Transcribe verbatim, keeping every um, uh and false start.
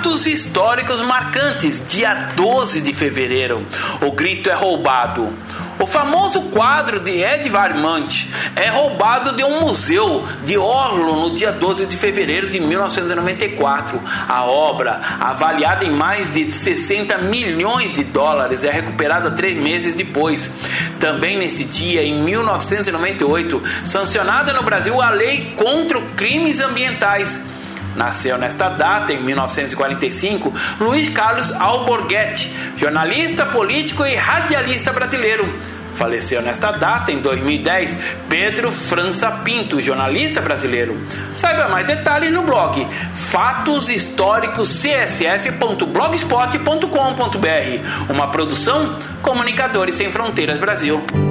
Fatos históricos marcantes, dia doze de fevereiro. O grito é roubado. O famoso quadro de Edvard Munch é roubado de um museu de Oslo no dia doze de fevereiro de mil novecentos e noventa e quatro. A obra, avaliada em mais de sessenta milhões de dólares, é recuperada três meses depois. Também nesse dia, em mil novecentos e noventa e oito, sancionada no Brasil a Lei contra Crimes Ambientais. Nasceu nesta data, em mil novecentos e quarenta e cinco, Luiz Carlos Alborguete, jornalista, político e radialista brasileiro. Faleceu nesta data, em dois mil e dez, Pedro França Pinto, jornalista brasileiro. Saiba mais detalhes no blog fatos históricos c s f ponto blogspot ponto com ponto b r, uma produção Comunicadores Sem Fronteiras Brasil.